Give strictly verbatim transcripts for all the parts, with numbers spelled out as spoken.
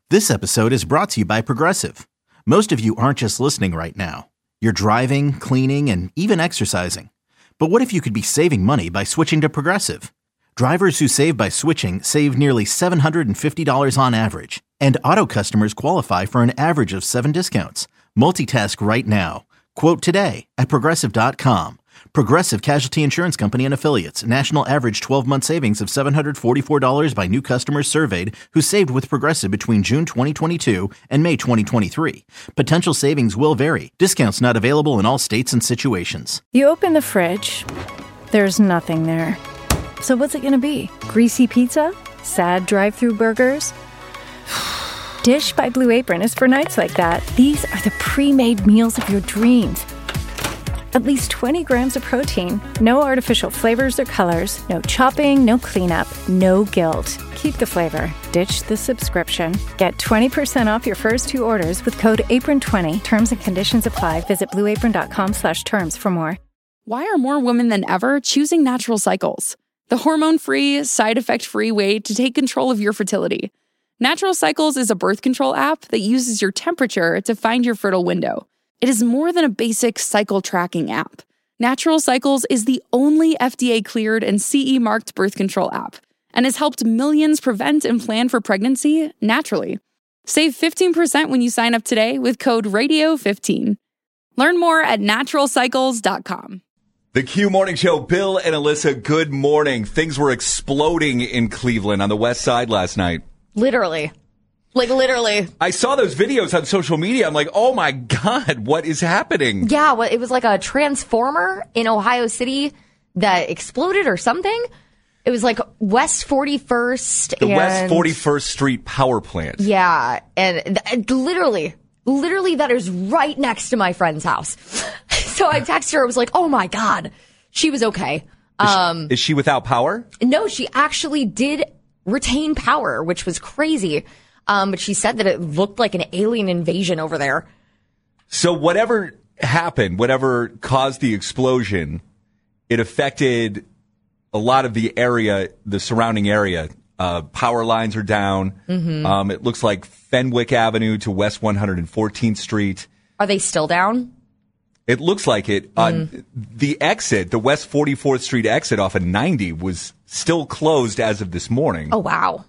This episode is brought to you by Progressive. Most of you aren't just listening right now. You're driving, cleaning, and even exercising. But what if you could be saving money by switching to Progressive? Drivers who save by switching save nearly seven hundred fifty dollars on average. And auto customers qualify for an average of seven discounts. Multitask right now. Quote today at Progressive dot com. Progressive Casualty Insurance Company and Affiliates. National average twelve-month savings of seven hundred forty-four dollars by new customers surveyed who saved with Progressive between June twenty twenty-two and May twenty twenty-three. Potential savings will vary. Discounts not available in all states and situations. You open the fridge. There's nothing there. So what's it going to be? Greasy pizza? Sad drive-thru burgers? Dish by Blue Apron is for nights like that. These are the pre-made meals of your dreams. At least twenty grams of protein, no artificial flavors or colors, no chopping, no cleanup, no guilt. Keep the flavor. Ditch the subscription. Get twenty percent off your first two orders with code apron twenty. Terms and conditions apply. Visit blueapron.com slash terms for more. Why are more women than ever choosing Natural Cycles? The hormone-free, side-effect-free way to take control of your fertility. Natural Cycles is a birth control app that uses your temperature to find your fertile window. It is more than a basic cycle tracking app. Natural Cycles is the only F D A-cleared and C E-marked birth control app and has helped millions prevent and plan for pregnancy naturally. Save fifteen percent when you sign up today with code radio fifteen. Learn more at natural cycles dot com. The Q Morning Show, Bill and Alyssa, good morning. Things were exploding in Cleveland on the west side last night. Literally. Like, literally. I saw those videos on social media. I'm like, oh, my God, what is happening? Yeah, well, it was like a transformer in Ohio City that exploded or something. It was like West forty-first. The and, West forty-first Street power plant. Yeah, and th- literally, literally that is right next to my friend's house. So I texted her. I was like, oh, my God. She was okay. Is, Um, she, is she without power? No, she actually did retain power, which was crazy. Um, but she said that it looked like an alien invasion over there. So whatever happened, whatever caused the explosion, it affected a lot of the area, the surrounding area. Uh, power lines are down. Mm-hmm. Um, it looks like Fenwick Avenue to West one hundred fourteenth Street. Are they still down? It looks like it. Mm. Uh, the exit, the West forty-fourth Street exit off of ninety was still closed as of this morning. Oh, wow.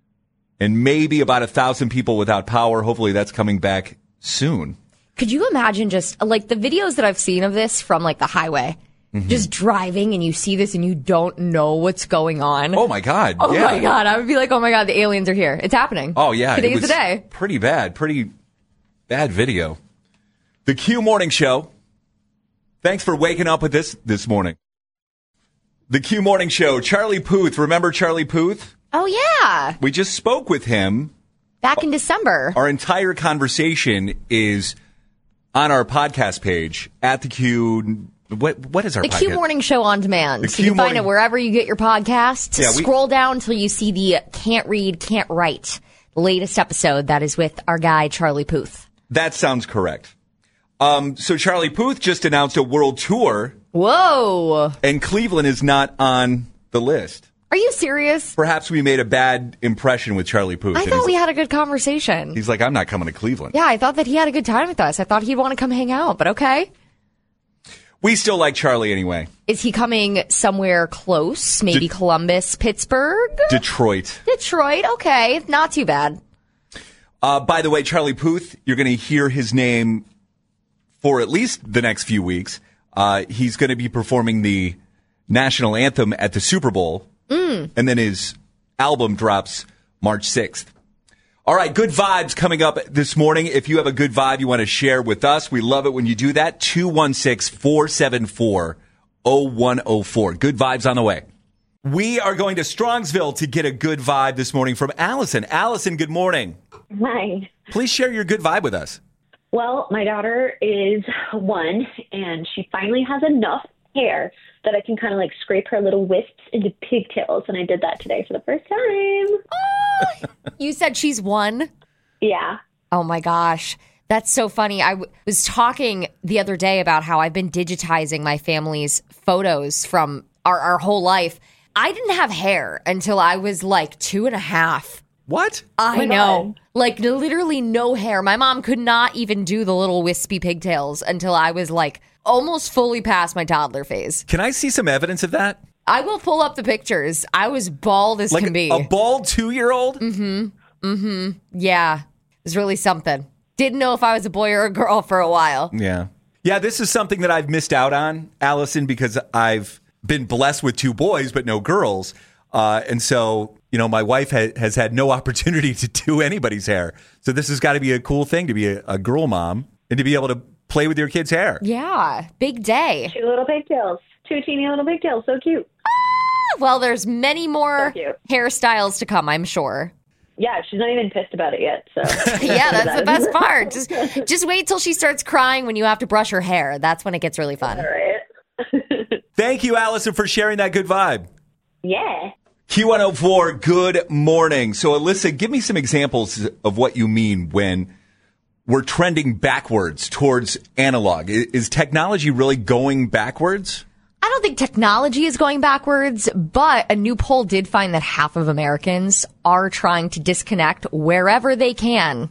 And maybe about a thousand people without power. Hopefully that's coming back soon. Could you imagine just like the videos that I've seen of this from like the highway, mm-hmm. just driving and you see this and you don't know what's going on? Oh my God. Oh yeah. my God. I would be like, oh my God, the aliens are here. It's happening. Oh yeah. Today's the day. Pretty bad. Pretty bad video. The Q Morning Show. Thanks for waking up with this this morning. The Q Morning Show. Charlie Puth. Remember Charlie Puth? Oh, yeah. We just spoke with him. Back in December. Our entire conversation is on our podcast page at the Q. What What is our the podcast? Q Morning Show on demand. The so Q you can find Morning- it wherever you get your podcasts. Yeah, we- Scroll down until you see the Can't Read, Can't Write latest episode. That is with our guy, Charlie Puth. That sounds correct. Um, so Charlie Puth just announced a world tour. Whoa. And Cleveland is not on the list. Are you serious? Perhaps we made a bad impression with Charlie Puth. I And thought he's- we had a good conversation. He's like, I'm not coming to Cleveland. Yeah, I thought that he had a good time with us. I thought he'd want to come hang out, but okay. We still like Charlie anyway. Is he coming somewhere close? Maybe De- Columbus, Pittsburgh? Detroit. Detroit, okay. Not too bad. Uh, by the way, Charlie Puth, you're going to hear his name for at least the next few weeks. Uh, he's going to be performing the national anthem at the Super Bowl. Mm. And then his album drops March sixth. All right, good vibes coming up this morning. If you have a good vibe you want to share with us, we love it when you do that. two one six, four seven four, zero one zero four. Good vibes on the way. We are going to Strongsville to get a good vibe this morning from Allison. Allison, good morning. Hi. Please share your good vibe with us. Well, my daughter is one, and she finally has enough hair that I can kind of like scrape her little wisps into pigtails, and I did that today for the first time. Oh, you said she's one? Yeah. Oh, my gosh. That's so funny. I w- was talking the other day about how I've been digitizing my family's photos from our, our whole life. I didn't have hair until I was like two and a half. What? I my know. God. Like, literally no hair. My mom could not even do the little wispy pigtails until I was, like, almost fully past my toddler phase. Can I see some evidence of that? I will pull up the pictures. I was bald as Like can be. a bald two-year-old? Mm-hmm. Mm-hmm. Yeah. It was really something. Didn't know if I was a boy or a girl for a while. Yeah. Yeah, this is something that I've missed out on, Allison, because I've been blessed with two boys, but no girls. Uh, and so, you know, my wife ha- has had no opportunity to do anybody's hair. So this has got to be a cool thing to be a, a girl mom and to be able to play with your kids' hair. Yeah. Big day. Two little pigtails. Two teeny little pigtails. So cute. Well, there's many more So cute. hairstyles to come, I'm sure. Yeah, she's not even pissed about it yet. So Yeah, that's the best part. Just just wait till she starts crying when you have to brush her hair. That's when it gets really fun. All right. Thank you, Allison, for sharing that good vibe. Yeah. Q one oh four, good morning. So, Alyssa, give me some examples of what you mean when we're trending backwards towards analog. I- Is technology really going backwards? I don't think technology is going backwards, but a new poll did find that half of Americans are trying to disconnect wherever they can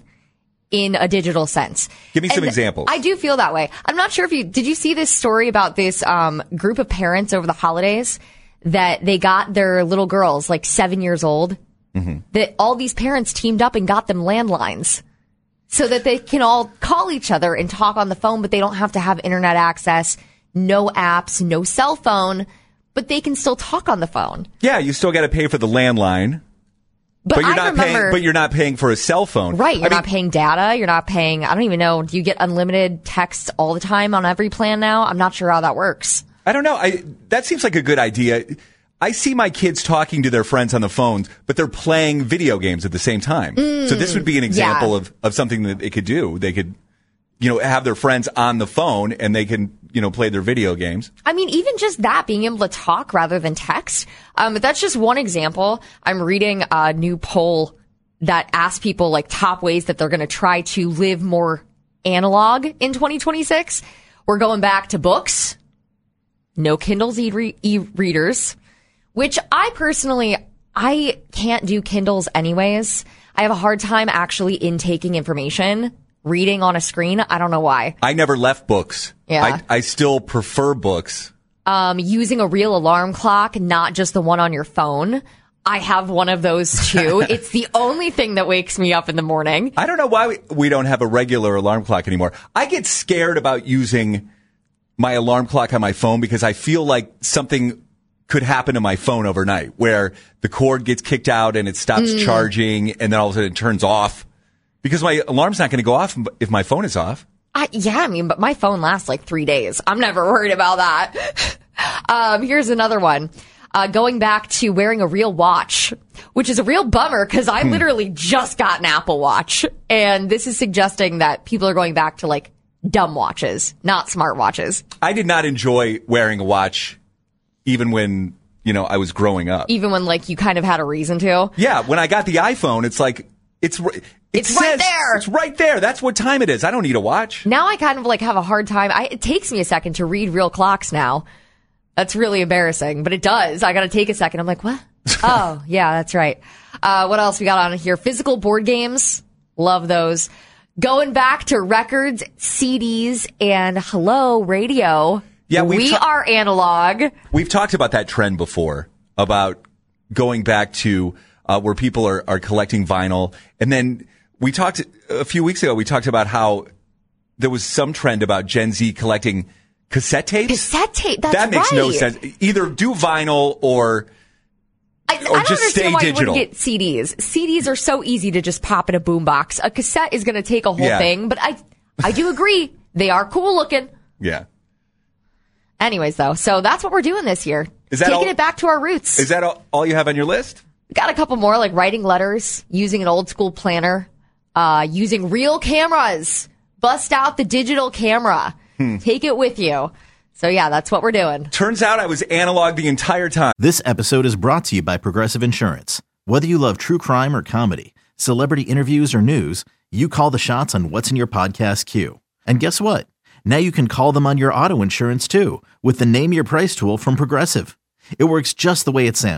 in a digital sense. Give me some And examples. I do feel that way. I'm not sure if you, did you see this story about this um, group of parents over the holidays that they got their little girls, like seven years old, Mm-hmm. that all these parents teamed up and got them landlines so that they can all call each other and talk on the phone, but they don't have to have internet access. No apps, no cell phone, but they can still talk on the phone. Yeah, you still got to pay for the landline, But, but you're I not remember, paying. But you're not paying for a cell phone, right? You're I mean, not paying data. You're not paying. I don't even know. Do you get unlimited texts all the time on every plan now? I'm not sure how that works. I don't know. I that seems like a good idea. I see my kids talking to their friends on the phones, but they're playing video games at the same time. So this would be an example yeah. of, of something that they could do. They could, you know, have their friends on the phone and they can, you know, play their video games. I mean, even just that, being able to talk rather than text. Um, but that's just one example. I'm reading a new poll that asks people like top ways that they're going to try to live more analog in twenty twenty-six. We're going back to books. No Kindles e- e-readers, which I personally, I can't do Kindles anyways. I have a hard time actually intaking information, reading on a screen. I don't know why. I never left books. Yeah. I, I still prefer books. Um, using a real alarm clock, not just the one on your phone. I have one of those too. It's the only thing that wakes me up in the morning. I don't know why we, we don't have a regular alarm clock anymore. I get scared about using my alarm clock on my phone because I feel like something could happen to my phone overnight where the cord gets kicked out and it stops Mm. charging and then all of a sudden it turns off because my alarm's not going to go off if my phone is off. I, yeah, I mean, but my phone lasts like three days. I'm never worried about that. um, here's another one. Uh, going back to wearing a real watch, which is a real bummer because I Hmm. literally just got an Apple Watch. And this is suggesting that people are going back to like dumb watches, not smart watches. I did not enjoy wearing a watch even when, you know, I was growing up. Even when like you kind of had a reason to. Yeah, when I got the iPhone, it's like, it's, it It's says, right there. It's right there. That's what time it is. I don't need a watch. Now I kind of like have a hard time. I, it takes me a second to read real clocks now. That's really embarrassing, but it does. I got to take a second. I'm like, what? Oh, yeah, that's right. Uh, what else we got on here? Physical board games. Love those. Going back to records, C Ds, and hello, radio. Yeah, we've we ta- are analog. We've talked about that trend before, about going back to uh, where people are, are collecting vinyl. And then we talked a few weeks ago, we talked about how there was some trend about Gen Z collecting cassette tapes. Cassette tape. That's that makes no right. sense. Either do vinyl or I, I Or don't just stay understand why digital. you wouldn't get C Ds. C Ds are so easy to just pop in a boombox. A cassette is going to take a whole Yeah. thing, but I, I do agree. They are cool looking. yeah. Anyways, though, so that's what we're doing this year. Is that Taking all- it back to our roots. Is that all, all you have on your list? We got a couple more, like writing letters, using an old school planner, uh, using real cameras. Bust out the digital camera. Hmm. Take it with you. So yeah, that's what we're doing. Turns out I was analog the entire time. This episode is brought to you by Progressive Insurance. Whether you love true crime or comedy, celebrity interviews or news, you call the shots on what's in your podcast queue. And guess what? Now you can call them on your auto insurance too with the Name Your Price tool from Progressive. It works just the way it sounds.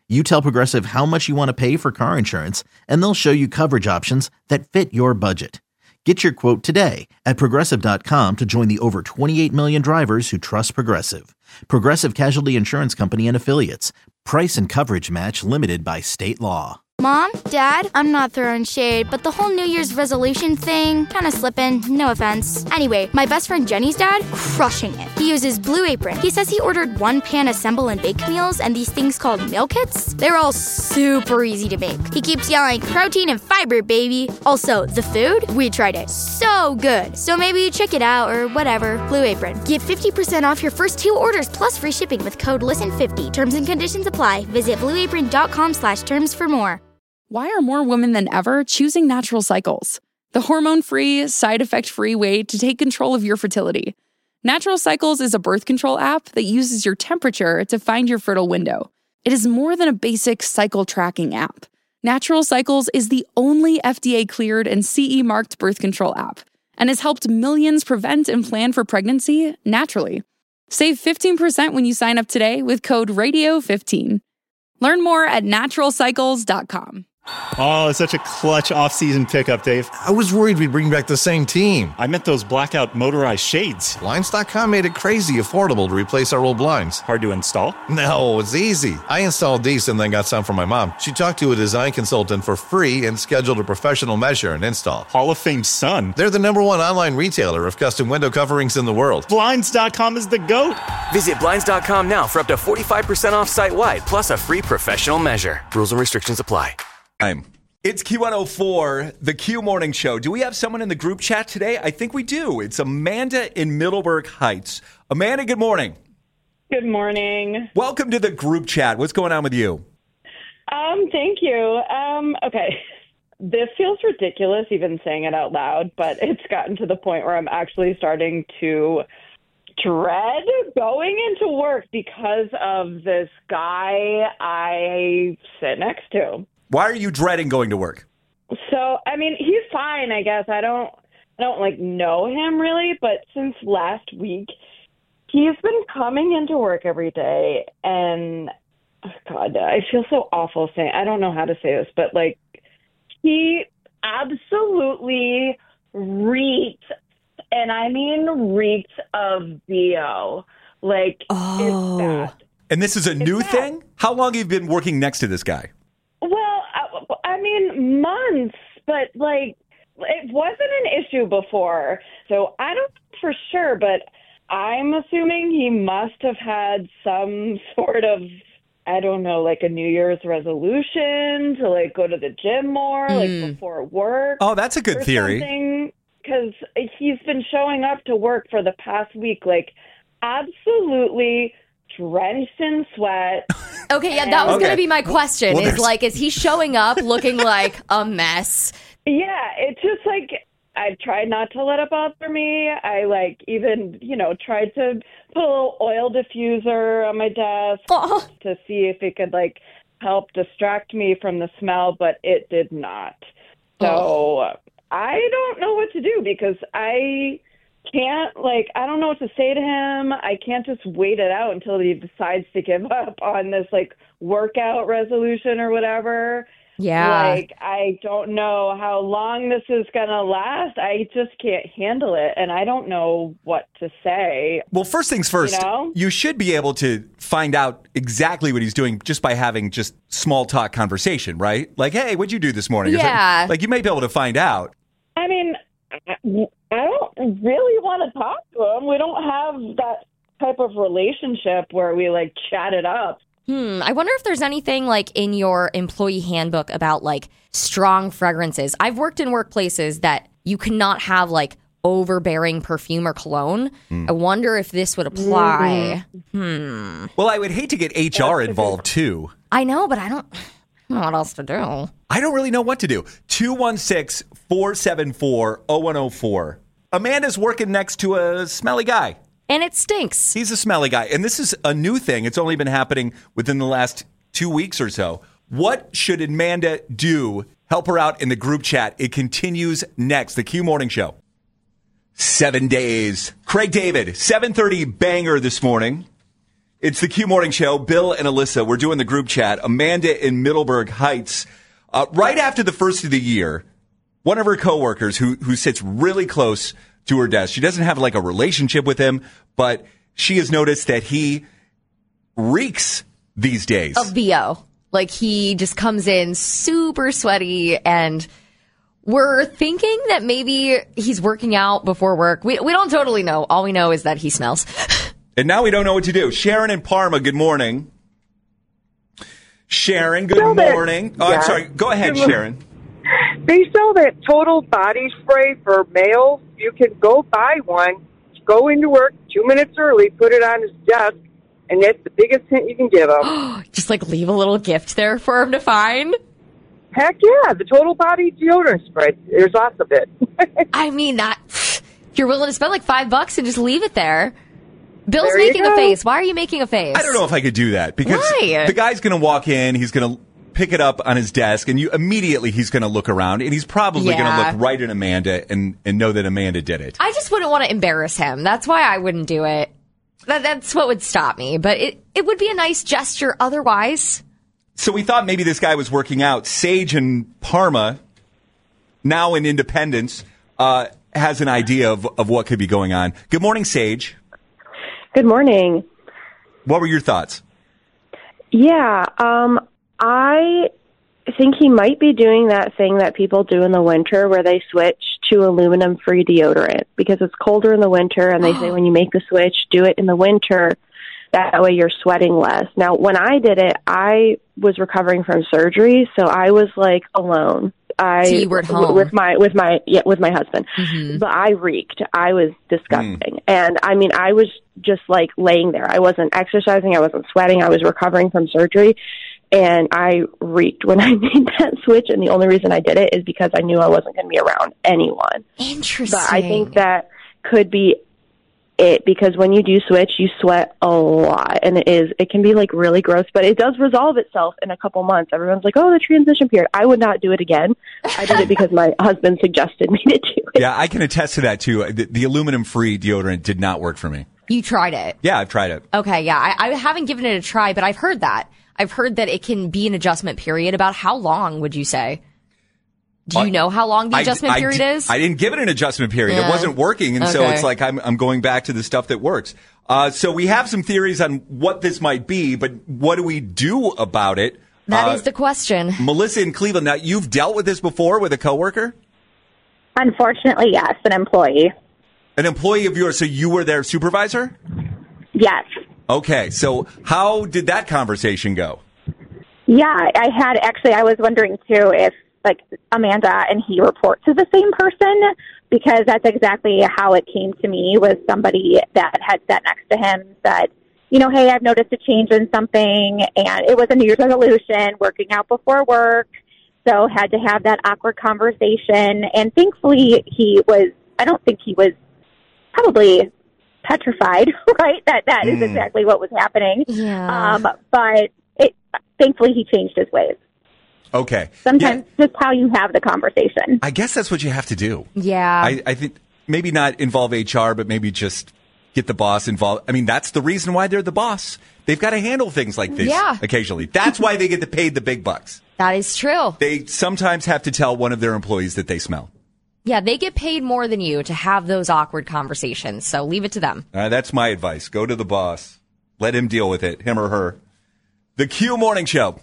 You tell Progressive how much you want to pay for car insurance, and they'll show you coverage options that fit your budget. Get your quote today at Progressive dot com to join the over twenty-eight million drivers who trust Progressive. Progressive Casualty Insurance Company and Affiliates. Price and coverage match limited by state law. Mom, Dad, I'm not throwing shade, but the whole New Year's resolution thing, kind of slipping, no offense. Anyway, my best friend Jenny's dad, crushing it. He uses Blue Apron. He says he ordered one pan assemble and bake meals and these things called meal kits. They're all super easy to make. He keeps yelling, protein and fiber, baby. Also, the food, we tried it. So good. So maybe check it out or whatever. Blue Apron. Get fifty percent off your first two orders plus free shipping with code listen fifty. Terms and conditions apply. Visit blue apron dot com slash terms for more. Why are more women than ever choosing Natural Cycles? The hormone-free, side-effect-free way to take control of your fertility. Natural Cycles is a birth control app that uses your temperature to find your fertile window. It is more than a basic cycle tracking app. Natural Cycles is the only F D A-cleared and C E-marked birth control app and has helped millions prevent and plan for pregnancy naturally. Save fifteen percent when you sign up today with code radio fifteen. Learn more at natural cycles dot com. Oh, it's such a clutch off-season pickup, Dave. I was worried we'd bring back the same team. I meant those blackout motorized shades. Blinds dot com made it crazy affordable to replace our old blinds. Hard to install? No, it's easy. I installed these and then got some for my mom. She talked to a design consultant for free and scheduled a professional measure and install. Hall of Fame son. They're the number one online retailer of custom window coverings in the world. Blinds dot com is the GOAT. Visit Blinds dot com now for up to forty-five percent off site-wide, plus a free professional measure. Rules and restrictions apply. It's Q one oh four, the Q Morning Show. Do we have someone in the group chat today? I think we do. It's Amanda in Middleburg Heights. Amanda, good morning. Good morning. Welcome to the group chat. What's going on with you? Um, thank you. Um, okay. This feels ridiculous even saying it out loud, but it's gotten to the point where I'm actually starting to dread going into work because of this guy I sit next to. Why are you dreading going to work? So, I mean, he's fine, I guess. I don't, I don't like know him really, but since last week, he's been coming into work every day, and oh God, I feel so awful saying. I don't know how to say this, but like, he absolutely reeks, and I mean reeks of B O. Like, oh. It's bad. And this is a it's new bad. thing? How long have you been working next to this guy? Well, I, I mean, months, but like, it wasn't an issue before. So I don't know for sure, but I'm assuming he must have had some sort of, I don't know, like a New Year's resolution to like go to the gym more, mm. like before work. Oh, that's a good theory. Because he's been showing up to work for the past week, like absolutely drenched in sweat. Okay, yeah, that was okay. going to be my question. Well, is like, is he showing up looking like a mess? Yeah, it's just like, I tried not to let it bother me. I like even, you know, tried to put a little oil diffuser on my desk oh. to see if it could like help distract me from the smell, but it did not. So oh. I don't know what to do because I can't, like, I don't know what to say to him. I can't just wait it out until he decides to give up on this, like, workout resolution or whatever. Yeah. Like, I don't know how long this is going to last. I just can't handle it, and I don't know what to say. Well, first things first, you know? You should be able to find out exactly what he's doing just by having just small talk conversation, right? Like, hey, what'd you do this morning? Yeah. Like, you may be able to find out. I mean, I don't really want to talk to him. We don't have that type of relationship where we, like, chat it up. Hmm. I wonder if there's anything, like, in your employee handbook about, like, strong fragrances. I've worked in workplaces that you cannot have, like, overbearing perfume or cologne. Mm. I wonder if this would apply. Mm-hmm. Hmm. Well, I would hate to get H R involved, too. I know, but I don't, I don't know what else to do. I don't really know what to do. two one six, four seven four, zero one zero four. Amanda's working next to a smelly guy. And it stinks. He's a smelly guy. And this is a new thing. It's only been happening within the last two weeks or so. What should Amanda do? Help her out in the group chat. It continues next. The Q Morning Show. Seven days. Craig David, seven thirty banger this morning. It's the Q Morning Show. Bill and Alyssa, we're doing the group chat. Amanda in Middleburg Heights. Uh, right after the first of the year, one of her coworkers who who sits really close to her desk, she doesn't have like a relationship with him, but she has noticed that he reeks these days. Of B O. Like, he just comes in super sweaty, and we're thinking that maybe he's working out before work. We we don't totally know. All we know is that he smells. And now we don't know what to do. Sharon in Parma, good morning. Sharon, good Sell that- morning. Oh, Yeah. I'm sorry. Go ahead, Good Sharon. They sell that total body spray for males. You can go buy one, go into work two minutes early, put it on his desk, and that's the biggest hint you can give him. Just like leave a little gift there for him to find. Heck yeah, the total body deodorant spray. There's lots of it. I mean, that if you're willing to spend like five bucks and just leave it there. Bill's There you making a go. face. Why are you making a face? I don't know if I could do that because Why? the guy's going to walk in, he's going to pick it up on his desk, and you immediately he's going to look around, and he's probably Yeah. going to look right at Amanda and, and know that Amanda did it. I just wouldn't want to embarrass him. That's why I wouldn't do it. That, that's what would stop me. But it, it would be a nice gesture otherwise. So we thought maybe this guy was working out. Sage in Parma, now in Independence, uh, has an idea of, of what could be going on. Good morning, Sage. Good morning. What were your thoughts? Yeah, um, I think he might be doing that thing that people do in the winter where they switch to aluminum-free deodorant because it's colder in the winter, and they say when you make the switch, do it in the winter. That way you're sweating less. Now, when I did it, I was recovering from surgery, so I was like alone. I So you were at home. with my with my yeah with my husband, Mhm. but I reeked. I was disgusting, and I mean I was just like laying there. I wasn't exercising. I wasn't sweating. I was recovering from surgery, and I reeked when I made that switch. And the only reason I did it is because I knew I wasn't going to be around anyone. Interesting. But I think that could be it because when you do switch, you sweat a lot, and it is it can be like really gross, but it does resolve itself in a couple months. Everyone's like, "Oh, the transition period." I would not do it again. I did it because my husband suggested me to do it. Yeah, I can attest to that too. The, the aluminum-free deodorant did not work for me. You tried it. Yeah, I've tried it. Okay, yeah. I, I haven't given it a try, but I've heard that. I've heard that it can be an adjustment period. About how long would you say? Do you Uh, know how long the I- adjustment I period di- is? I didn't give it an adjustment period. It Yeah. wasn't working, and so Okay. it's like I'm, I'm going back to the stuff that works. Uh, so we have some theories on what this might be, but what do we do about it? That is Uh, the question. Melissa in Cleveland. Now, you've dealt with this before with a coworker? Unfortunately, yes, an employee. An employee of yours, so you were their supervisor? Yes. Okay, so how did that conversation go? Yeah, I had actually, I was wondering too if like Amanda and he report to the same person because that's exactly how it came to me was somebody that had sat next to him said, you know, hey, I've noticed a change in something, and it was a New Year's resolution, working out before work, so had to have that awkward conversation, and thankfully he was, I don't think he was probably petrified, right? That that is Mm. exactly what was happening. Yeah. Um, but it, thankfully he changed his ways. Okay. Sometimes just how you have the conversation. I guess that's what you have to do. Yeah. I, I think maybe not involve H R, but maybe just get the boss involved. I mean, that's the reason why they're the boss. They've got to handle things like this Yeah. occasionally. That's why they get paid the big bucks. That is true. They sometimes have to tell one of their employees that they smell. Yeah, they get paid more than you to have those awkward conversations, so leave it to them. Uh, that's my advice. Go to the boss. Let him deal with it, him or her. The Q Morning Show.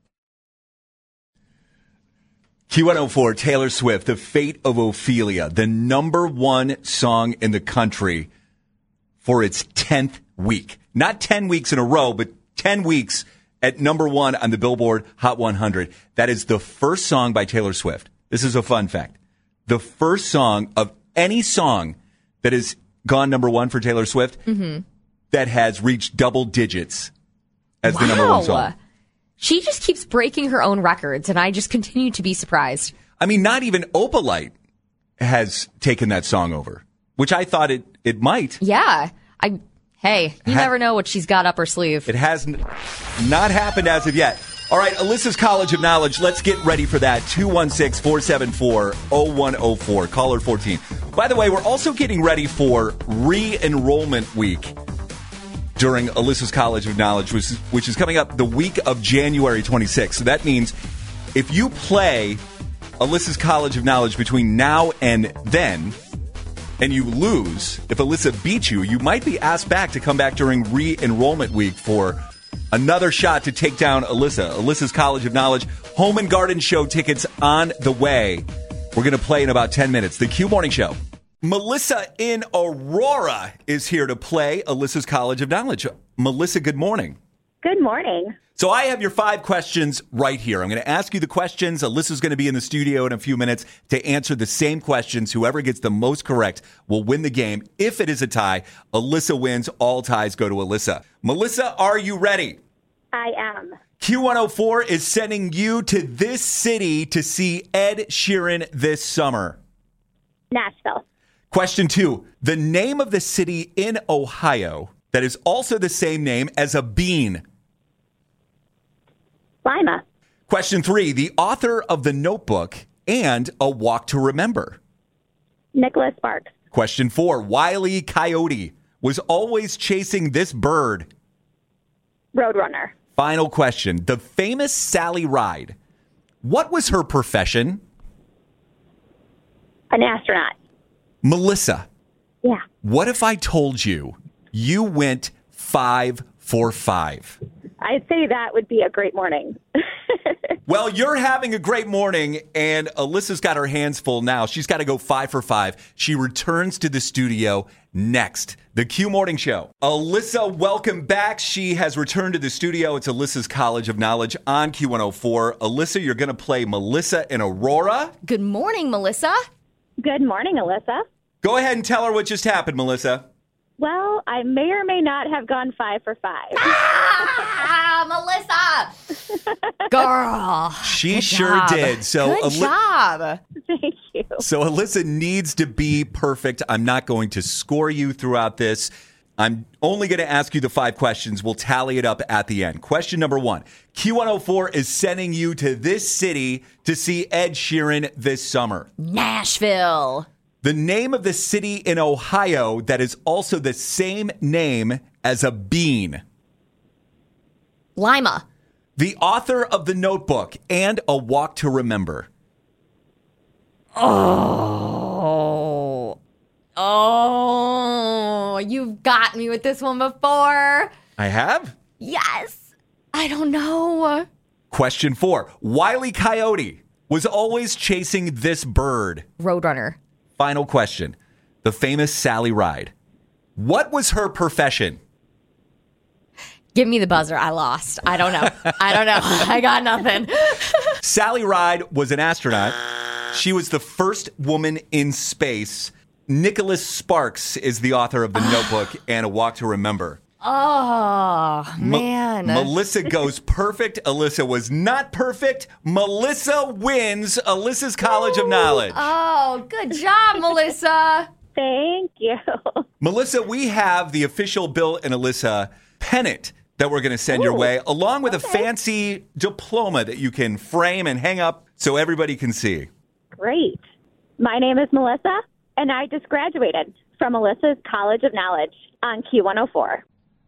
Q one oh four, Taylor Swift, The Fate of Ophelia, the number one song in the country for its tenth week. Not ten weeks in a row, but ten weeks at number one on the Billboard Hot one hundred. That is the first song by Taylor Swift. This is a fun fact. The first song of any song that has gone number one for Taylor Swift Mm-hmm. that has reached double digits as Wow. the number one song. She just keeps breaking her own records, and I just continue to be surprised. I mean, not even Opalite has taken that song over, which I thought it, it might. Yeah. I. Hey, you Ha- never know what she's got up her sleeve. It has n- not happened as of yet. All right, Alyssa's College of Knowledge. Let's get ready for that. two one six, four seven four, zero one zero four. Caller fourteen. By the way, we're also getting ready for re-enrollment week. during Alyssa's College of Knowledge, which is, which is coming up the week of January twenty-sixth. So that means if you play Alyssa's College of Knowledge between now and then, and you lose, if Alyssa beats you, you might be asked back to come back during re-enrollment week for another shot to take down Alyssa. Alyssa's College of Knowledge, Home and Garden Show tickets on the way. We're going to play in about ten minutes. The Q Morning Show. Melissa in Aurora is here to play Alyssa's College of Knowledge. Melissa, good morning. Good morning. So I have your five questions right here. I'm going to ask you the questions. Alyssa's going to be in the studio in a few minutes to answer the same questions. Whoever gets the most correct will win the game. If it is a tie, Alyssa wins. All ties go to Alyssa. Melissa, are you ready? I am. Q one oh four is sending you to this city to see Ed Sheeran this summer. Nashville. Question two. The name of the city in Ohio that is also the same name as a bean. Lima. Question three. The author of The Notebook and A Walk to Remember. Nicholas Sparks. Question four. Wile E. Coyote was always chasing this bird. Roadrunner. Final question. The famous Sally Ride. What was her profession? An astronaut. Melissa. Yeah. What if I told you you went five for five? I'd say that would be a great morning. Well, you're having a great morning, and Alyssa's got her hands full now. She's got to go five for five. She returns to the studio next. The Q Morning Show. Alyssa, welcome back. She has returned to the studio. It's Alyssa's College of Knowledge on Q one oh four. Alyssa, you're going to play Melissa in Aurora. Good morning, Melissa. Good morning, Alyssa. Go ahead and tell her what just happened, Melissa. Well, I may or may not have gone five for five. Ah, Melissa! Girl. She Good sure job. did. So Good Ali- job. Thank you. So Alyssa needs to be perfect. I'm not going to score you throughout this. I'm only going to ask you the five questions. We'll tally it up at the end. Question number one. Q one oh four is sending you to this city to see Ed Sheeran this summer. Nashville. The name of the city in Ohio that is also the same name as a bean. Lima. The author of The Notebook and A Walk to Remember. Oh. Oh. You've got me with this one before. I have? Yes. I don't know. Question four. Wile E. Coyote was always chasing this bird. Roadrunner. Final question. The famous Sally Ride. What was her profession? Give me the buzzer. I lost. I don't know. I don't know. I got nothing. Sally Ride was an astronaut. She was the first woman in space. Nicholas Sparks is the author of The Notebook and A Walk to Remember. Oh, man. Ma- Melissa goes perfect. Alyssa was not perfect. Melissa wins Alyssa's College of Knowledge. Oh, good job, Melissa. Thank you. Melissa, we have the official Bill and Alyssa pennant that we're going to send Ooh, your way, along with okay. a fancy diploma that you can frame and hang up so everybody can see. Great. My name is Melissa, and I just graduated from Alyssa's College of Knowledge on Q one oh four.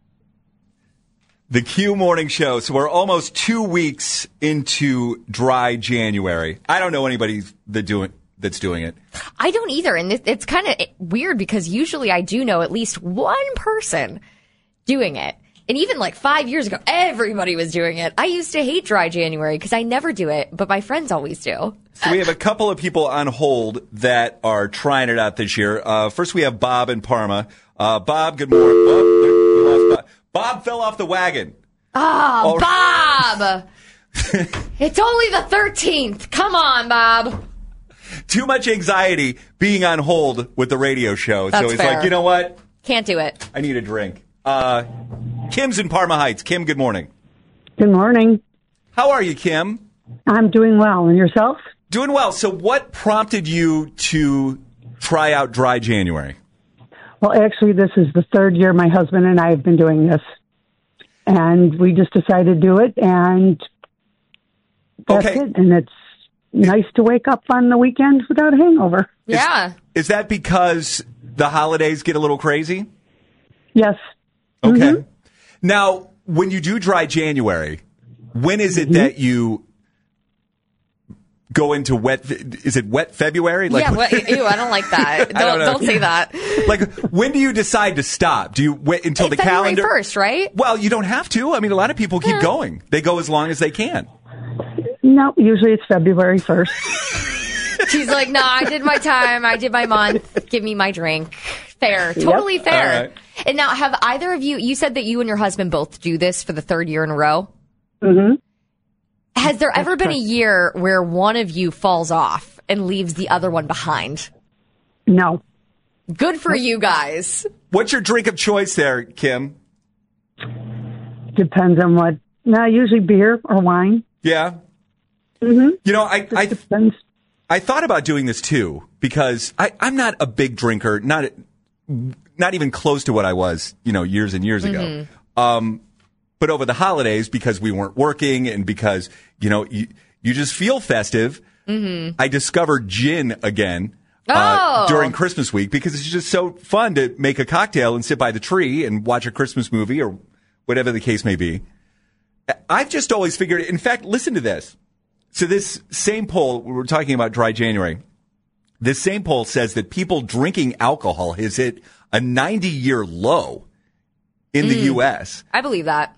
The Q Morning Show. So we're almost two weeks into dry January. I don't know anybody that doing that's doing it. I don't either. And this, it's kind of weird because usually I do know at least one person doing it. And even like five years ago, everybody was doing it. I used to hate dry January because I never do it, but my friends always do. So we have a couple of people on hold that are trying it out this year. Uh, first, we have Bob in Parma. Uh, Bob, good morning. Oh, we lost Bob. Bob fell off the wagon. Oh, Bob! It's only the thirteenth. Come on, Bob. Too much anxiety being on hold with the radio show. That's so he's fair. like, you know what? Can't do it. I need a drink. Uh, Kim's in Parma Heights. Kim, good morning. Good morning. How are you, Kim? I'm doing well. And yourself? Doing well. So what prompted you to try out dry January? Well, actually, this is the third year my husband and I have been doing this. And we just decided to do it, and that's Okay. it. And it's nice to wake up on the weekend without a hangover. Yeah. Is that because the holidays get a little crazy? Yes. Okay. Mhm. Now, when you do dry January, when is it Mm-hmm. that you go into wet? Is it wet February? yeah, what, ew, I don't like that. I don't Don't, know. don't say that. Like, when do you decide to stop? Do you wait until It's the February calendar? first, right? Well, you don't have to. I mean, a lot of people keep Yeah. going. They go as long as they can. No, usually it's February first. She's like, no, I did my time. I did my month. Give me my drink. Fair. Totally Yep. fair. All right. And now, have either of you, you said that you and your husband both do this for the third year in a row. Mm-hmm. Has there ever been a correct. year where one of you falls off and leaves the other one behind? No. Good for you guys. What's your drink of choice there, Kim? Depends on what. No, usually beer or wine. Yeah. Mm-hmm. You know, I I, Depends. I thought about doing this too because I, I'm not a big drinker, not not even close to what I was, you know, years and years ago. Mm-hmm. Um, but over the holidays, because we weren't working and because, you know, you, you just feel festive, Mm-hmm. I discovered gin again Oh. uh, during Christmas week because it's just so fun to make a cocktail and sit by the tree and watch a Christmas movie or whatever the case may be. I've just always figured, in fact, listen to this. So this same poll, we were talking about dry January. This same poll says that people drinking alcohol has hit a ninety-year low in the Mm. U S. I believe that.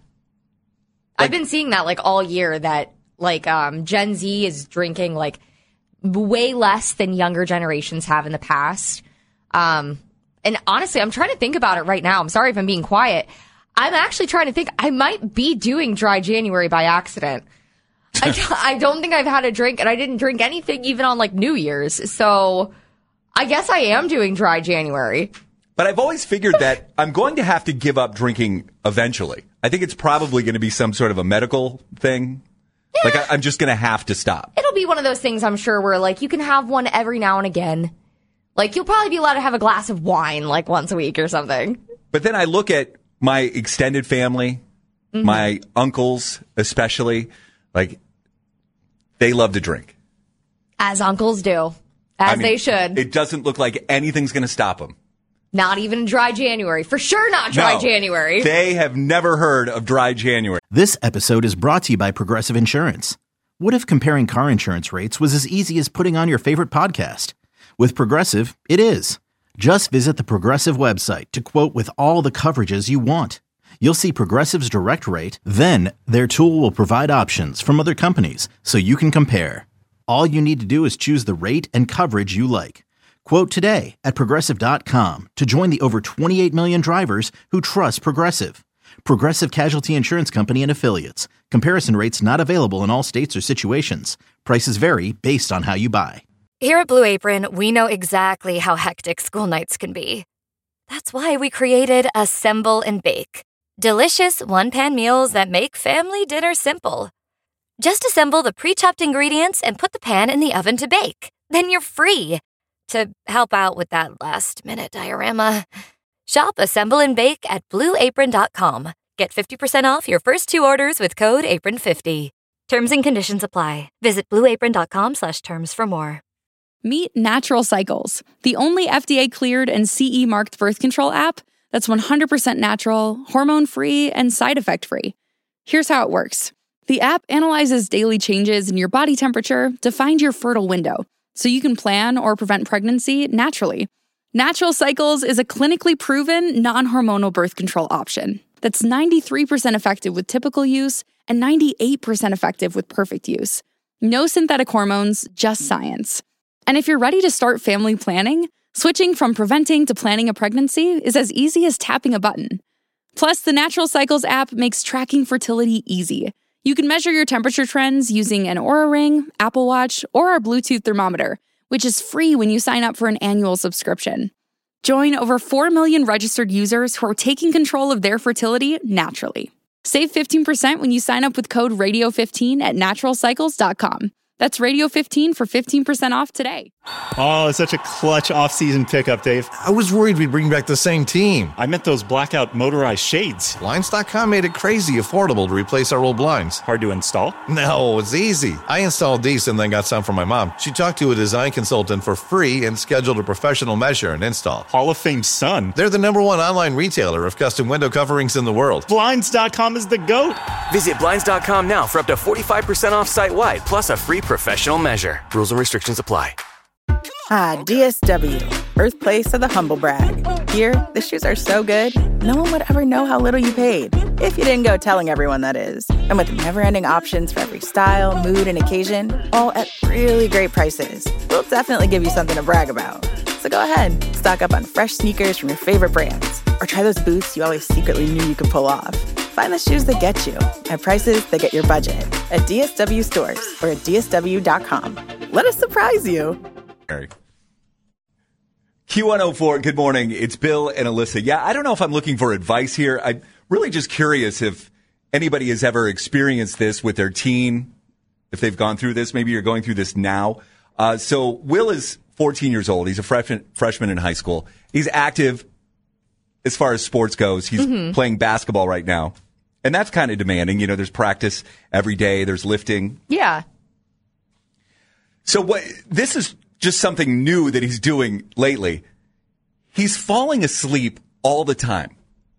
I've been seeing that like all year that like um, Gen Z is drinking like way less than younger generations have in the past. Um, and honestly, I'm trying to think about it right now. I'm sorry if I'm being quiet. I'm actually trying to think. I might be doing dry January by accident. I, I don't think I've had a drink, and I didn't drink anything even on like New Year's. So I guess I am doing dry January. But I've always figured that I'm going to have to give up drinking eventually. I think it's probably going to be some sort of a medical thing. Yeah. Like I, I'm just going to have to stop. It'll be one of those things, I'm sure, where like you can have one every now and again. Like you'll probably be allowed to have a glass of wine like once a week or something. But then I look at my extended family, mm-hmm. my uncles especially, like they love to drink. As uncles do. As I mean, they should. It doesn't look like anything's going to stop them. Not even dry January. For sure not dry No, January. They have never heard of dry January. This episode is brought to you by Progressive Insurance. What if comparing car insurance rates was as easy as putting on your favorite podcast? With Progressive, it is. Just visit the Progressive website to quote with all the coverages you want. You'll see Progressive's direct rate, then their tool will provide options from other companies so you can compare. All you need to do is choose the rate and coverage you like. Quote today at Progressive dot com to join the over twenty-eight million drivers who trust Progressive. Progressive Casualty Insurance Company and Affiliates. Comparison rates not available in all states or situations. Prices vary based on how you buy. Here at Blue Apron, we know exactly how hectic school nights can be. That's why we created Assemble and Bake. Delicious one-pan meals that make family dinner simple. Just assemble the pre-chopped ingredients and put the pan in the oven to bake. Then you're free to help out with that last-minute diorama. Shop Assemble and Bake at blue apron dot com. Get fifty percent off your first two orders with code apron fifty. Terms and conditions apply. Visit blue apron dot com slash terms for more. Meet Natural Cycles, the only F D A-cleared and C E-marked birth control app that's one hundred percent natural, hormone-free, and side effect-free. Here's how it works. The app analyzes daily changes in your body temperature to find your fertile window, so you can plan or prevent pregnancy naturally. Natural Cycles is a clinically proven, non-hormonal birth control option that's ninety-three percent effective with typical use and ninety-eight percent effective with perfect use. No synthetic hormones, just science. And if you're ready to start family planning, switching from preventing to planning a pregnancy is as easy as tapping a button. Plus, the Natural Cycles app makes tracking fertility easy. You can measure your temperature trends using an Oura Ring, Apple Watch, or our Bluetooth thermometer, which is free when you sign up for an annual subscription. Join over four million registered users who are taking control of their fertility naturally. Save fifteen percent when you sign up with code radio fifteen at natural cycles dot com. That's radio fifteen for fifteen percent off today. Oh, it's such a clutch off-season pickup, Dave. I was worried we'd bring back the same team. I meant those blackout motorized shades. Blinds dot com made it crazy affordable to replace our old blinds. Hard to install? No, it's easy. I installed these and then got some for my mom. She talked to a design consultant for free and scheduled a professional measure and install. Hall of Fame son. They're the number one online retailer of custom window coverings in the world. Blinds dot com is the GOAT. Visit Blinds dot com now for up to forty-five percent off site-wide, plus a free professional measure. Rules and restrictions apply. Ah, D S W, birthplace of the humble brag. Here, the shoes are so good, no one would ever know how little you paid. If you didn't go telling everyone, that is. And with never-ending options for every style, mood, and occasion, all at really great prices, we'll definitely give you something to brag about. So go ahead, stock up on fresh sneakers from your favorite brands. Or try those boots you always secretly knew you could pull off. Find the shoes that get you at prices that get your budget at D S W stores or at D S W dot com. Let us surprise you. Q one oh four, good morning. It's Bill and Alyssa. Yeah, I don't know if I'm looking for advice here. I'm really just curious if anybody has ever experienced this with their teen, if they've gone through this. Maybe you're going through this now. Uh, so Will is fourteen years old. He's a freshman, freshman in high school. He's active as far as sports goes. He's mm-hmm. playing basketball right now. And that's kind of demanding. You know, there's practice every day. There's lifting. Yeah. So what? This is just something new that he's doing lately. He's falling asleep all the time.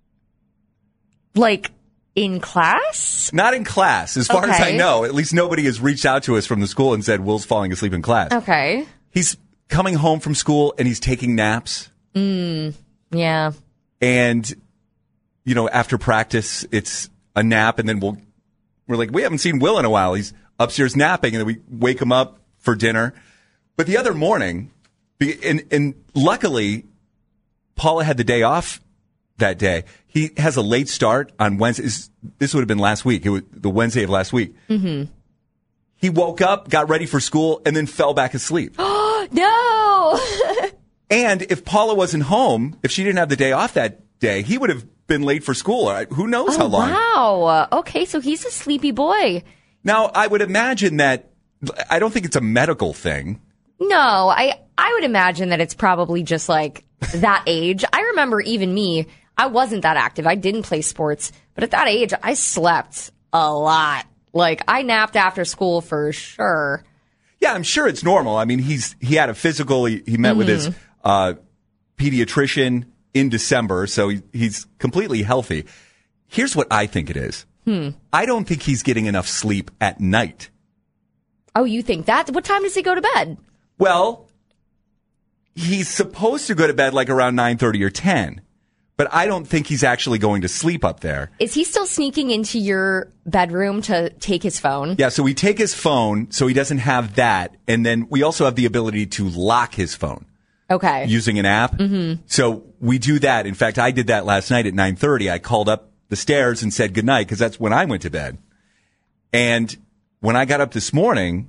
Like in class? Not in class. As far okay. as I know, at least nobody has reached out to us from the school and said Will's falling asleep in class. Okay. He's coming home from school and he's taking naps. Mm, yeah. And, you know, after practice, it's a nap. And then we'll, we're like, we haven't seen Will in a while. He's upstairs napping. And then we wake him up for dinner. But the other morning, and, and luckily, Paula had the day off that day. He has a late start on Wednesday. This would have been last week. It was the Wednesday of last week. Mm-hmm. He woke up, got ready for school, and then fell back asleep. Oh, no! And if Paula wasn't home, if she didn't have the day off that day, he would have been late for school. Who knows oh, how long. Wow. Okay, so he's a sleepy boy. Now, I would imagine that, I don't think it's a medical thing. No, I, I would imagine that it's probably just like that age. I remember even me, I wasn't that active. I didn't play sports. But at that age, I slept a lot. Like, I napped after school for sure. Yeah, I'm sure it's normal. I mean, he's he had a physical. He, he met mm-hmm. with his uh, pediatrician in December, so he, he's completely healthy. Here's what I think it is. Hmm. I don't think he's getting enough sleep at night. Oh, you think that? What time does he go to bed? Well, he's supposed to go to bed like around nine thirty or ten, but I don't think he's actually going to sleep up there. Is he still sneaking into your bedroom to take his phone? Yeah, so we take his phone so he doesn't have that, and then we also have the ability to lock his phone. Okay. Using an app. Mm-hmm. So we do that. In fact, I did that last night at nine thirty. I called up the stairs and said goodnight because that's when I went to bed. And when I got up this morning,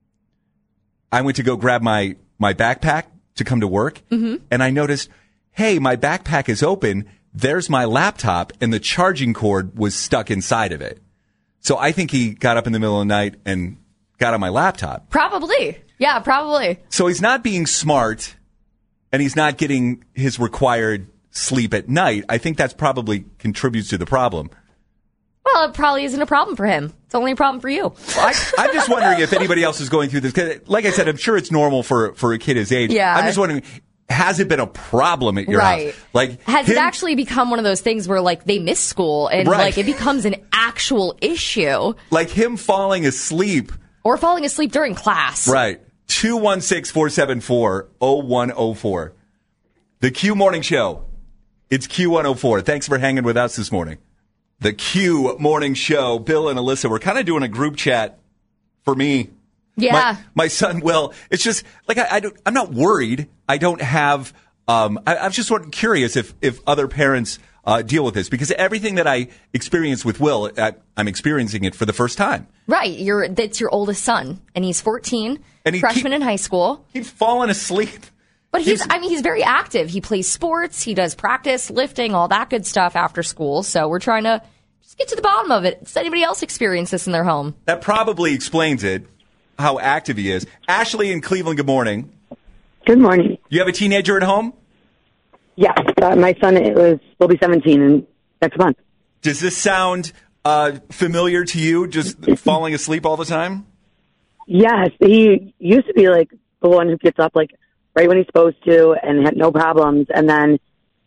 I went to go grab my, my backpack to come to work, mm-hmm. and I noticed, hey, my backpack is open. There's my laptop, and the charging cord was stuck inside of it. So I think he got up in the middle of the night and got on my laptop. Probably. Yeah, probably. So he's not being smart, and he's not getting his required sleep at night. I think that's probably contributes to the problem. Well, it probably isn't a problem for him. It's only a problem for you. Well, I, I'm just wondering if anybody else is going through this. 'Cause like I said, I'm sure it's normal for, for a kid his age. Yeah. I'm just wondering, has it been a problem at your right. house? Like, has him, it actually become one of those things where, like, they miss school and, right. like, it becomes an actual issue? Like him falling asleep. Or falling asleep during class. Right. two one six, four seven four, zero one zero four. The Q Morning Show. It's Q one oh four. Thanks for hanging with us this morning. The Q Morning Show. Bill and Alyssa, we're kind of doing a group chat for me. Yeah. My, my son, Will. It's just, like, I, I don't, I'm not worried. I don't have, um, I, I'm just sort of curious if, if other parents uh, deal with this. Because everything that I experience with Will, I, I'm experiencing it for the first time. Right. You're, that's your oldest son. And he's fourteen, and he freshman keep, in high school. He's fallen asleep. But he's, I mean, he's very active. He plays sports. He does practice, lifting, all that good stuff after school. So we're trying to just get to the bottom of it. Does anybody else experience this in their home? That probably explains it, how active he is. Ashley in Cleveland, good morning. Good morning. You have a teenager at home? Yes, uh, my son it was will be seventeen in next month. Does this sound uh, familiar to you, just falling asleep all the time? Yes, he used to be like the one who gets up like right when he's supposed to and had no problems, and then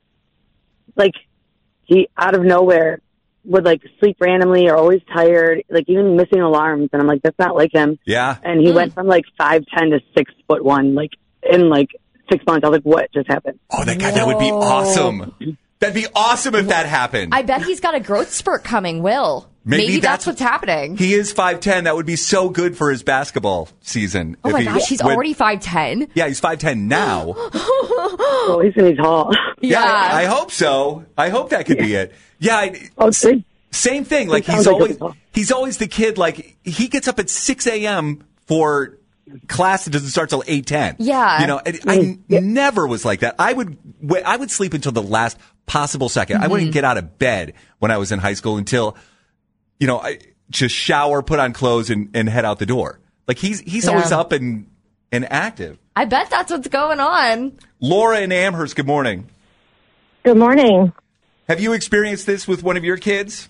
like he out of nowhere would like sleep randomly or always tired, like even missing alarms, and I'm like, that's not like him. Yeah. And he mm. went from like five ten to six foot one, like in like six months. I was like, what just happened? Oh, that guy, that would be awesome. That'd be awesome if that happened. I bet he's got a growth spurt coming, Will. Maybe, Maybe that's, that's what's happening. He is five ten. That would be so good for his basketball season. Oh, my he, gosh, he's when, already five ten? Yeah, he's five ten now. Oh, he's in his hall. Yeah, yeah, I hope so. I hope that could yeah. be it. Yeah, I, oh, same, same thing. Like, he's like always he's always the kid, like, he gets up at six a.m. for class that doesn't start till eight ten. Yeah. You know, I yeah. never was like that. I would I would sleep until the last possible second. Mm-hmm. I wouldn't get out of bed when I was in high school until, you know, I just shower, put on clothes, and, and head out the door. Like, he's he's yeah. always up and, and active. I bet that's what's going on. Laura in Amherst, good morning. Good morning. Have you experienced this with one of your kids?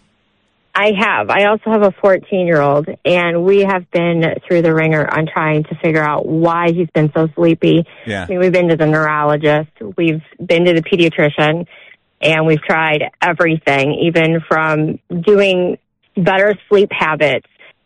I have. I also have a fourteen-year-old, and we have been through the ringer on trying to figure out why he's been so sleepy. Yeah. I mean, we've been to the neurologist, we've been to the pediatrician, and we've tried everything, even from doing better sleep habits,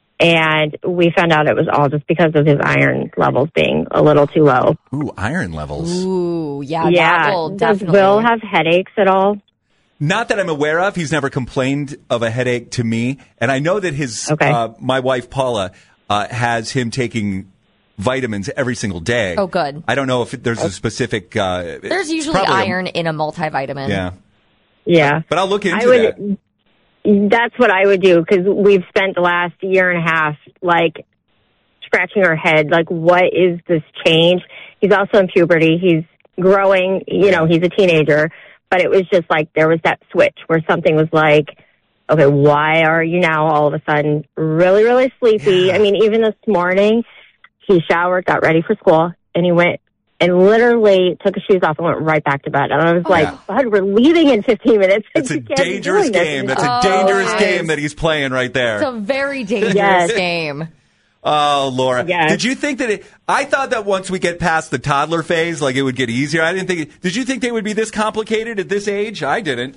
and we found out it was all just because of his iron levels being a little too low. Ooh, iron levels. Ooh, yeah, yeah. that will Does definitely. Will have headaches at all? Not that I'm aware of. He's never complained of a headache to me. And I know that his, okay. uh, my wife, Paula, uh, has him taking vitamins every single day. Oh, good. I don't know if there's a specific... Uh, there's usually iron a, in a multivitamin. Yeah. Yeah. But I'll look into I would, that. That's what I would do, because we've spent the last year and a half, like, scratching our head, like, what is this change? He's also in puberty. He's growing. You know, he's a teenager. But it was just like there was that switch where something was like, okay, why are you now all of a sudden really, really sleepy? Yeah. I mean, even this morning, he showered, got ready for school, and he went and literally took his shoes off and went right back to bed. And I was oh, like, yeah. God, we're leaving in fifteen minutes. It's a dangerous game. That's a dangerous oh, game that he's playing right there. It's a very dangerous yes. game. Oh, Laura. Yes. Did you think that it, I thought that once we get past the toddler phase, like it would get easier. I didn't think, it, did you think they would be this complicated at this age? I didn't.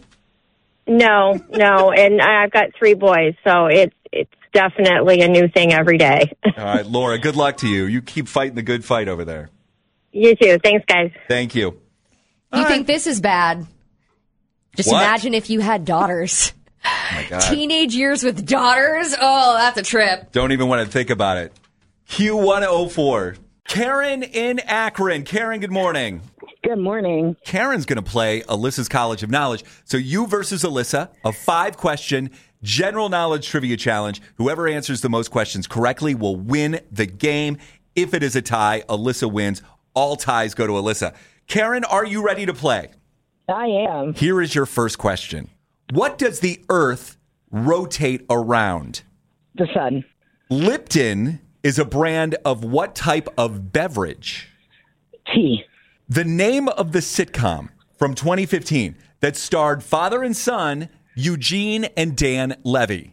No, no. And I've got three boys, so it's, it's definitely a new thing every day. All right, Laura, good luck to you. You keep fighting the good fight over there. You too. Thanks, guys. Thank you. You All think right. this is bad? Just what? imagine if you had daughters. Oh my God. Teenage years with daughters? Oh, that's a trip. Don't even want to think about it. Q one oh four. Karen in Akron. Karen, good morning. Good morning. Karen's going to play Alyssa's College of Knowledge. So you versus Alyssa, a five-question general knowledge trivia challenge. Whoever answers the most questions correctly will win the game. If it is a tie, Alyssa wins. All ties go to Alyssa. Karen, are you ready to play? I am. Here is your first question. What does the Earth rotate around? The sun. Lipton is a brand of what type of beverage? Tea. The name of the sitcom from twenty fifteen that starred father and son Eugene and Dan Levy.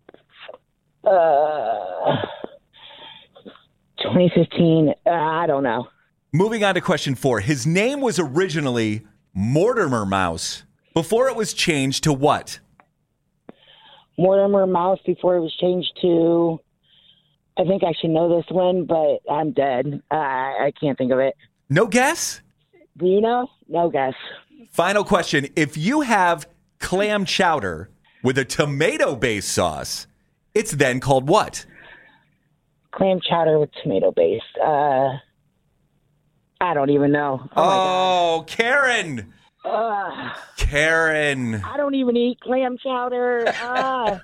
Uh, twenty fifteen. Uh, I don't know. Moving on to question four. His name was originally Mortimer Mouse before it was changed to what? Mortimer Mouse before it was changed to... I think I should know this one, but I'm dead. Uh, I can't think of it. No guess? Do you know? No guess. Final question. If you have clam chowder with a tomato-based sauce, it's then called what? Clam chowder with tomato-based. Uh, I don't even know. Oh, oh my God. Karen! Uh, Karen! I don't even eat clam chowder. Uh.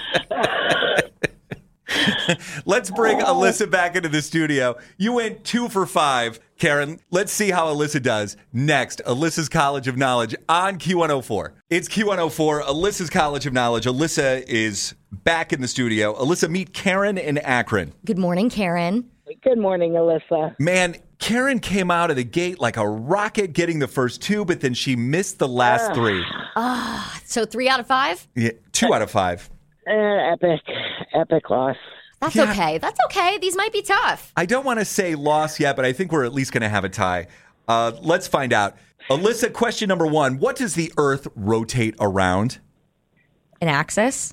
Let's bring Alyssa back into the studio. You went two for five, Karen. Let's see how Alyssa does next. Alyssa's College of Knowledge on Q one oh four. It's Q one oh four, Alyssa's College of Knowledge. Alyssa is back in the studio. Alyssa, meet Karen in Akron. Good morning, Karen. Good morning, Alyssa. Man, Karen came out of the gate like a rocket getting the first two, but then she missed the last Ugh. three. Ah, so three out of five? Yeah, two out of five. Uh, epic, epic loss. That's Yeah. okay. That's okay. These might be tough. I don't want to say loss yet, but I think we're at least going to have a tie. Uh, let's find out. Alyssa, question number one. What does the Earth rotate around? An axis?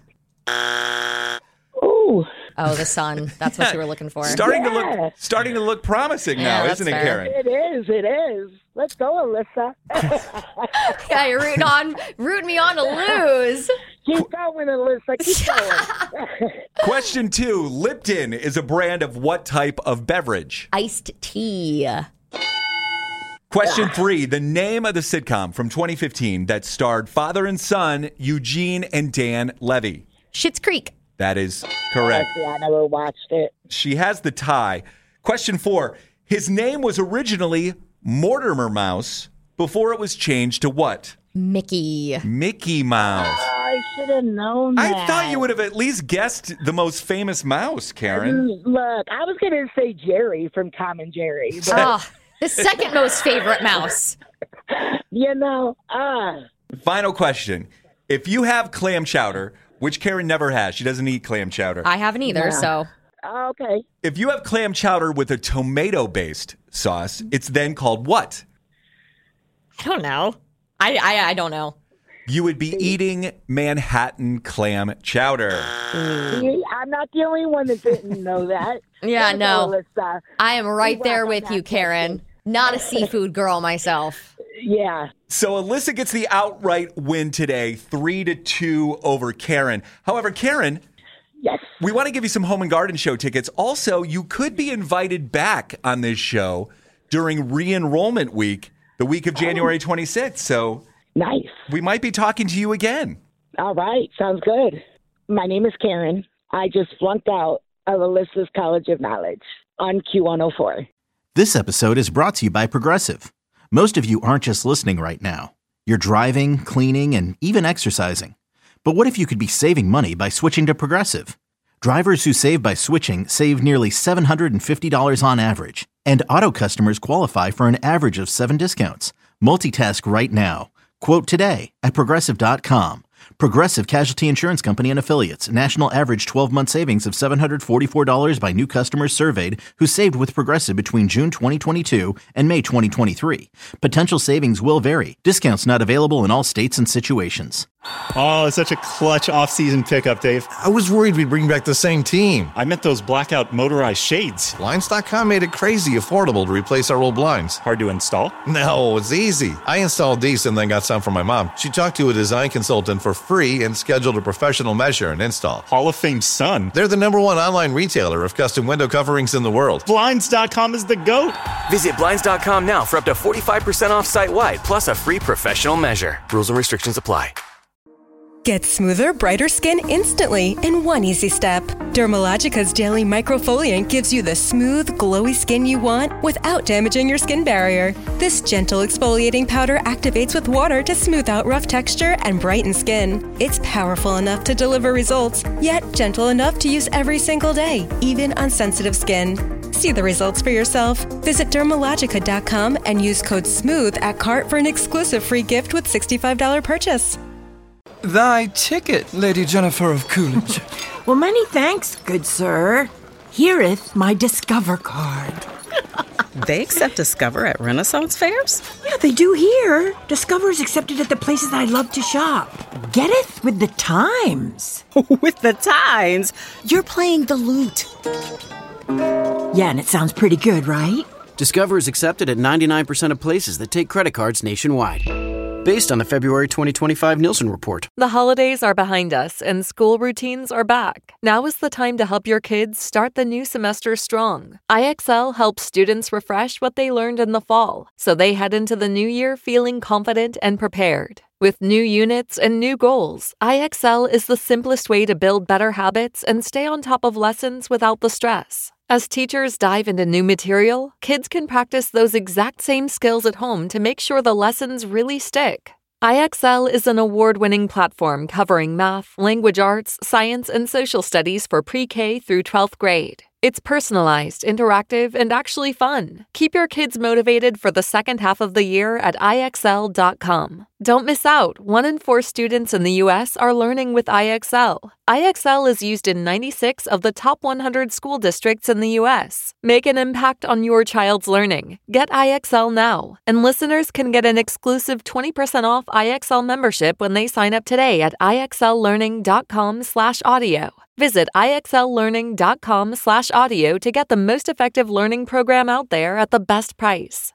Ooh. Oh, the sun. That's what you were looking for. Starting Yeah. to look starting to look promising Yeah, now, that's isn't it, fair. Karen? It is, it is. Let's go, Alyssa. Yeah, you're rooting on, rooting me on to lose. Keep going, Alyssa. Keep going. Question two. Lipton is a brand of what type of beverage? Iced tea. Question three. The name of the sitcom from twenty fifteen that starred father and son Eugene and Dan Levy. Schitt's Creek. That is correct. Honestly, I never watched it. She has the tie. Question four. His name was originally Mortimer Mouse before it was changed to what? Mickey. Mickey Mouse. I should have known that. I thought you would have at least guessed the most famous mouse, Karen. Mm, Look, I was going to say Jerry from Tom and Jerry. But, Oh, the second most favorite mouse. you know, ah. Final question. If you have clam chowder, which Karen never has, she doesn't eat clam chowder. I haven't either, Yeah. so. Oh, okay. If you have clam chowder with a tomato-based sauce, it's then called what? I don't know. I, I, I don't know. You would be eating Manhattan clam chowder. See, I'm not the only one that didn't know that. Yeah, Let's no. go, Alyssa. I am right We there rock on with that you, Karen. Not a seafood girl myself. Yeah. So Alyssa gets the outright win today, three to two over Karen. However, Karen, yes, we want to give you some Home and Garden Show tickets. Also, you could be invited back on this show during re-enrollment week, the week of January twenty-sixth. So nice. We might be talking to you again. All right. Sounds good. My name is Karen. I just flunked out of Alyssa's College of Knowledge on Q one oh four. This episode is brought to you by Progressive. Most of you aren't just listening right now. You're driving, cleaning, and even exercising. But what if you could be saving money by switching to Progressive? Drivers who save by switching save nearly seven hundred fifty dollars on average. And auto customers qualify for an average of seven discounts. Multitask right now. Quote today at Progressive dot com. Progressive Casualty Insurance Company and Affiliates. National average twelve-month savings of seven hundred forty-four dollars by new customers surveyed who saved with Progressive between June twenty twenty-two and May twenty twenty-three. Potential savings will vary. Discounts not available in all states and situations. Oh, it's such a clutch off-season pickup, Dave. I was worried we'd bring back the same team. I meant those blackout motorized shades. Blinds dot com made it crazy affordable to replace our old blinds. Hard to install? No, it's easy. I installed these and then got some from my mom. She talked to a design consultant for free and scheduled a professional measure and install. Hall of Fame son. They're the number one online retailer of custom window coverings in the world. Blinds dot com is the GOAT. Visit Blinds dot com now for up to forty-five percent off site-wide, plus a free professional measure. Rules and restrictions apply. Get smoother, brighter skin instantly in one easy step. Dermalogica's daily microfoliant gives you the smooth, glowy skin you want without damaging your skin barrier. This gentle exfoliating powder activates with water to smooth out rough texture and brighten skin. It's powerful enough to deliver results, yet gentle enough to use every single day, even on sensitive skin. See the results for yourself. Visit Dermalogica dot com and use code SMOOTH at cart for an exclusive free gift with sixty-five dollars purchase. Thy ticket, Lady Jennifer of Coolidge. Well, many thanks, good sir. Hereeth my Discover card. They accept Discover at Renaissance fairs? Yeah, they do here. Discover is accepted at the places I love to shop. Getteth with the times. With the times? You're playing the lute. Yeah, and it sounds pretty good, right? Discover is accepted at ninety-nine percent of places that take credit cards nationwide. Based on the February twenty twenty-five Nielsen report. The holidays are behind us and school routines are back. Now is the time to help your kids start the new semester strong. I X L helps students refresh what they learned in the fall, so they head into the new year feeling confident and prepared. With new units and new goals, I X L is the simplest way to build better habits and stay on top of lessons without the stress. As teachers dive into new material, kids can practice those exact same skills at home to make sure the lessons really stick. I X L is an award-winning platform covering math, language arts, science, and social studies for pre-K through twelfth grade. It's personalized, interactive, and actually fun. Keep your kids motivated for the second half of the year at I X L dot com. Don't miss out. One in four students in the U S are learning with I X L. I X L is used in ninety-six of the top one hundred school districts in the U S. Make an impact on your child's learning. Get I X L now. And listeners can get an exclusive twenty percent off I X L membership when they sign up today at I X L learning dot com slash audio. Visit I X L learning dot com slash audio to get the most effective learning program out there at the best price.